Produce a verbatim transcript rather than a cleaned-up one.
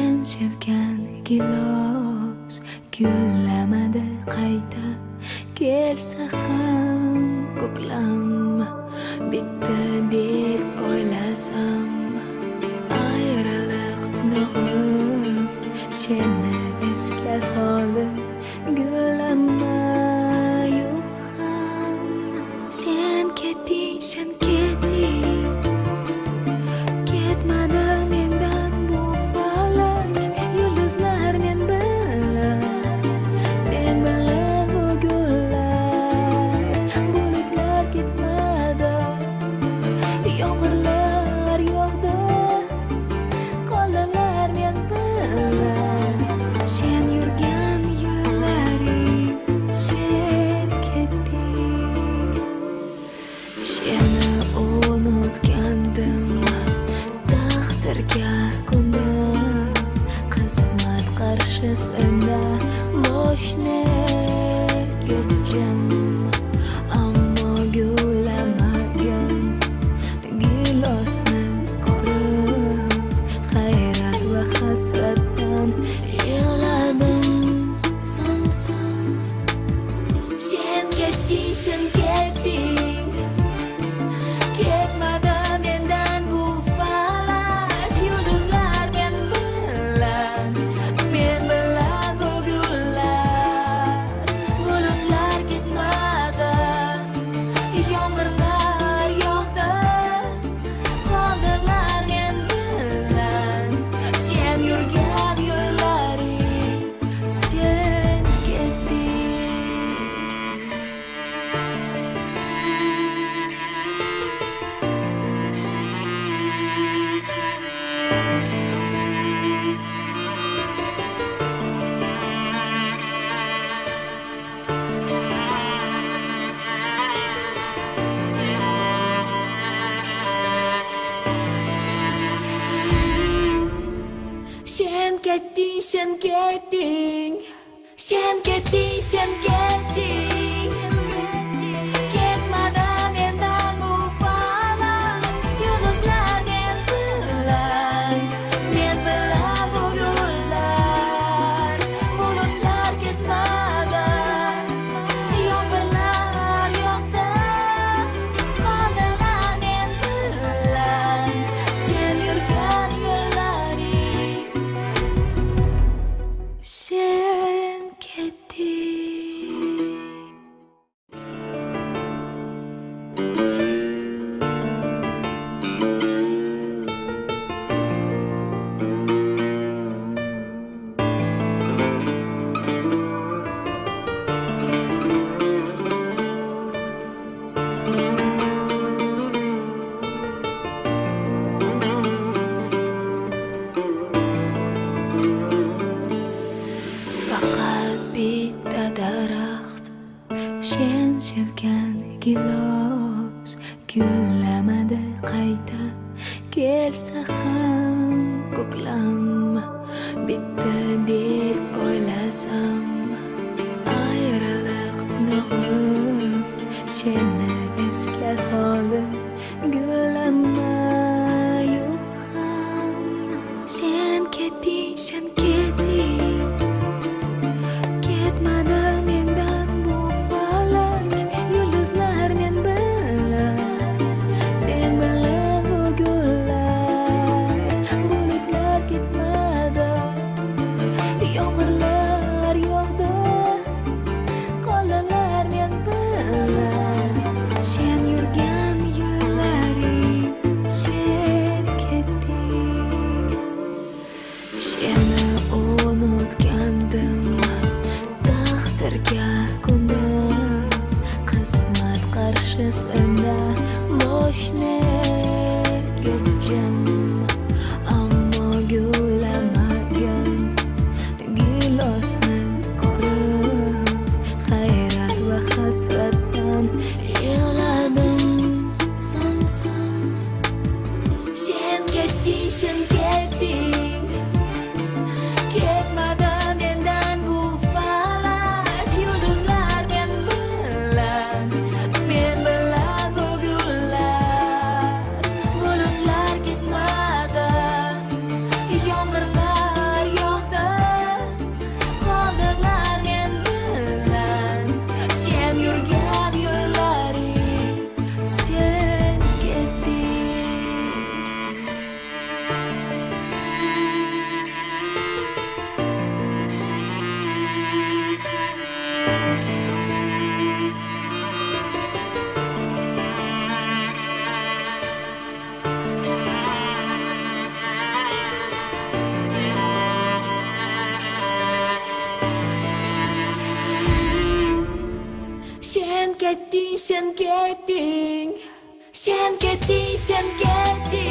sen sevgan gilos gullamadi qayta kelsa ham ko'klam bitta deb o'ylasam ayriliq dog'im seni esga soldi gullama yo'q ham sen ketding sen ketding ketmadi mendan bu falak yulduzlar men bilan men bilan bu gullar bulutlar ketmadi yomg'irlar yog'di qoldilar men bilan sen yurgan yo'llaring sen ketding seni unutgandim taqdirga ko'nib qismat qarshisida boshni egdim ammo gullamagan gilosni ko'rib hayrat va hasratdan yig'ladim samsam sen ketding sen ketding ketmadi mendan bu falak yulduzlar men bilan men bilan bu gullar bulutlar ketmadi yomg'irlar yog'di qoldilar men bilan sen yurgan yo'llaring sen ketding sen ketding sen ketding sen ketding sen ketding ketmadi mendan bu falak yulduzlar men bilan men bilan bu gullar bulutlar ketmadi yomg'irlar yog'di qoldilar men bilan sen yurgan yo'llaring sen ketding faqat bitta daraxt sen sevgan gilos gullamadi qayta kelsa ham ko'klam bitta deb o'ylasam ayriliq dog'im seni esga soldi gullama yo'q ham sen ketding sen ketding ketmadi mendan bu falak yulduzlar men bilan men bilan bu gullar bulutlar ketmadi yomg'irlar yog'di qoldilar men bilan sen yurgan yo'llaring sen ketding seni unutgandim taqdirga ko'nib qismat qarshisida boshni egdim ammo gullamagan gilosni ko'rib hayrat va hasratdan yig'ladim samsam sen ketding sen ketding sen ketting, sen ketting, sen ketting.